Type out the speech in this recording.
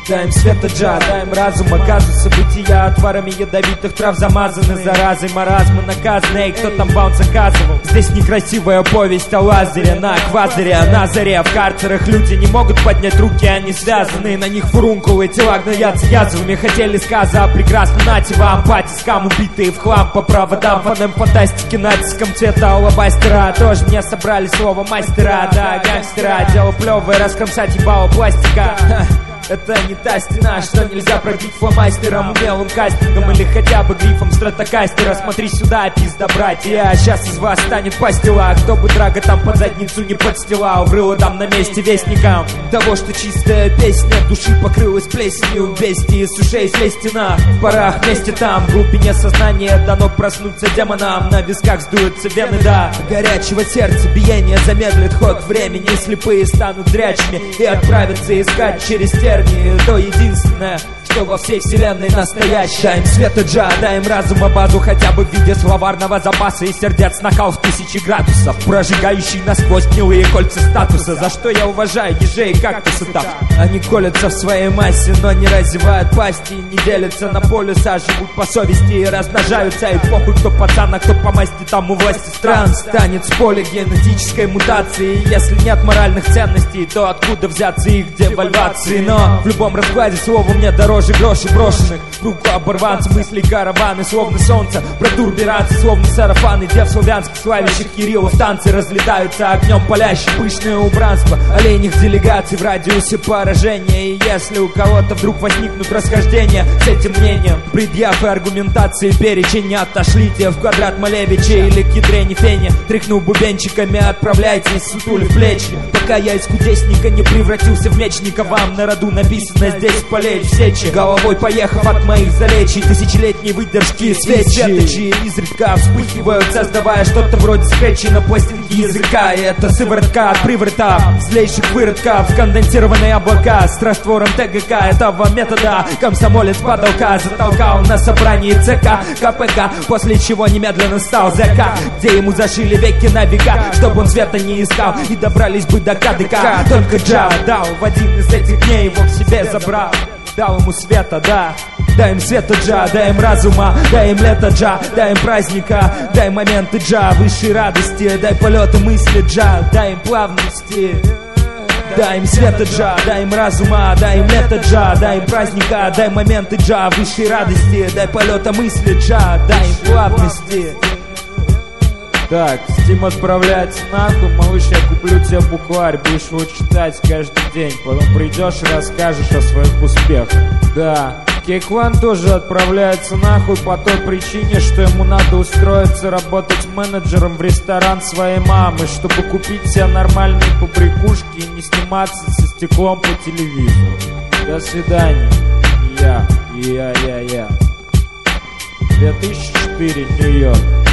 Даем света джа, даем разума газу, события отварами ядовитых трав замазаны заразой, маразмы наказаны. Эй, кто там баунс заказывал? Здесь некрасивая повесть о лазере на квазаре, на заре. В карцерах люди не могут поднять руки, они связаны. На них фурункулы, тела гноятся язвами. Хотели сказа о прекрасном, нате вам патискам, убитые в хлам по проводам. Фонем фантастики натиском цвета алабастера. Тоже мне собрали слово мастера, да, гангстера. Дело плевое, раскромсать ебало пластика. Это не та стена, что нельзя пробить фломастером, умелым кастингом или хотя бы грифом стратокастера. Смотри сюда, пизда, братья, сейчас из вас станет пастила. Кто бы драго там под задницу не подстилал, врыло дам на месте вестникам того, что чистая песня души покрылась плесенью бестии, с ушей слезтина. В парах вместе там, в глубине сознания дано проснуться демонам. На висках сдуются вены, да, горячего сердца биение замедлит ход времени. Слепые станут зрячими и отправятся искать через тернии то единственное, что во всей вселенной настоящее. Даем света джа, даем разума базу, хотя бы в виде словарного запаса и сердец накал в 1000 градусов, прожигающий насквозь гнилые кольца статуса. За что я уважаю ежей и кактусы так. Они колятся в своей массе, но не разевают пасти, не делятся на полюса, живут по совести и размножаются. И похуй, кто пацан, а кто по масти, там у власти стран станет с поля генетической мутации. Если нет моральных ценностей, то откуда взяться их девальвации? Но в любом раскладе слово мне дороже грошей брошенных в руку оборванцев. Мысли караваны, словно солнце, протурбиранцы, словно сарафаны дев славянских, славящих Кирилла в танцы. Разлетаются огнем палящие пышное убранство оленьих делегаций в радиусе поражения. И если у кого-то вдруг возникнут расхождения с этим мнением, предъяв и аргументации перечень не отошлите в квадрат Малевича или к ядрене фене. Тряхну бубенчиками, отправляйтесь, сутулив плечи, пока я из кудесника не превратился в мечника. Вам на роду написано здесь полечь в сечи, головой поехав от моих залечий. Тысячелетней выдержки свечи светочи изредка вспыхивают, создавая что-то вроде скретчей на пластинке языка. И это сыворотка от приворота злейших выродков, сконденсированные облака с раствором ТГК этого метода. Комсомолец потолка затолкал на собрании ЦК КПК, после чего немедленно стал ЗК, где ему зашили веки на века, чтобы он света не искал и добрались бы до КДК. Только джа дал в один из этих дней, его к себе забрал, дал ему света, да. Даем света джа, даем разума, даем лето джа, даем праздника, дай моменты джа, высшей радости, дай полета мысли джа, даем плавности. Даем света джа, даем разума, даем лето джа, даем праздника, дай моменты джа, высшей радости, дай полета мысли джа, даем плавности. Так, Steam отправляется нахуй, малыш, я куплю тебе букварь, будешь его читать каждый день, потом придешь и расскажешь о своих успехах. Да, Кейкван тоже отправляется нахуй по той причине, что ему надо устроиться работать менеджером в ресторан своей мамы, чтобы купить себе нормальные побрякушки и не сниматься со стеклом по телевизору. До свидания. Я. 2004, Нью-Йорк.